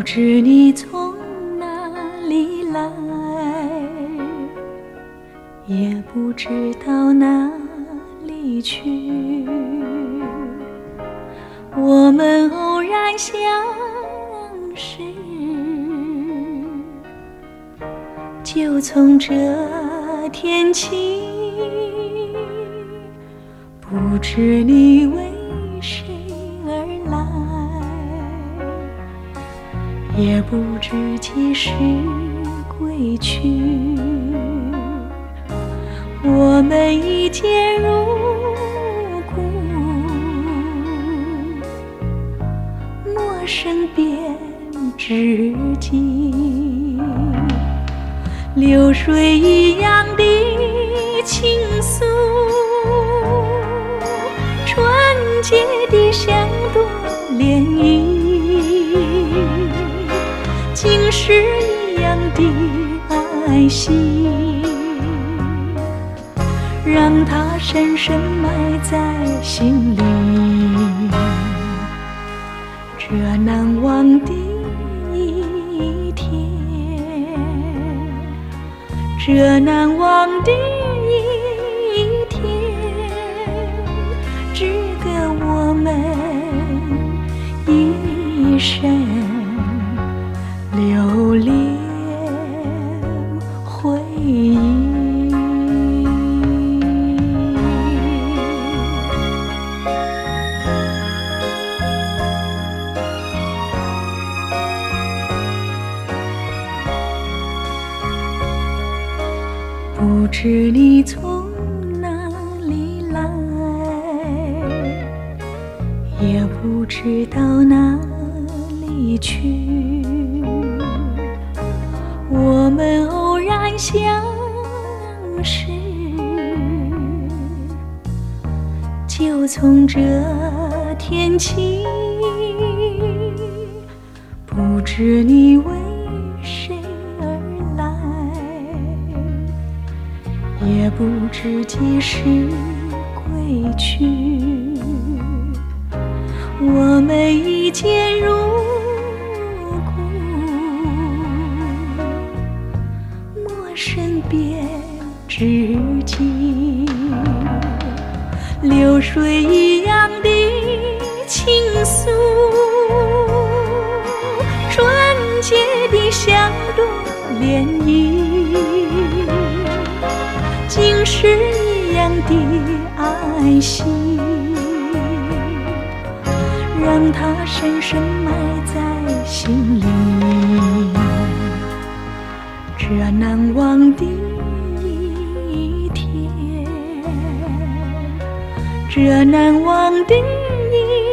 不知你从哪里来，也不知道哪里去。我们偶然相识，就从这天起。不知你为谁而来，也不知几时归去。我们一见如故，陌生便知己。流水一样的倾诉，纯洁的像朵涟漪，竟是一样的爱惜，让它深深埋在心里。这难忘的一天，这难忘的一天，只给我们一生留恋回忆。不知你从哪里来，也不知道哪里去。我们偶然相识，就从这天起。不知你为谁而来，也不知几时归去。我们一见如故，陌生便知己。流水一样的倾诉，纯洁的像朵涟漪，竟是一样的爱惜，让它深深埋在心里。这难忘的一天，这难忘的一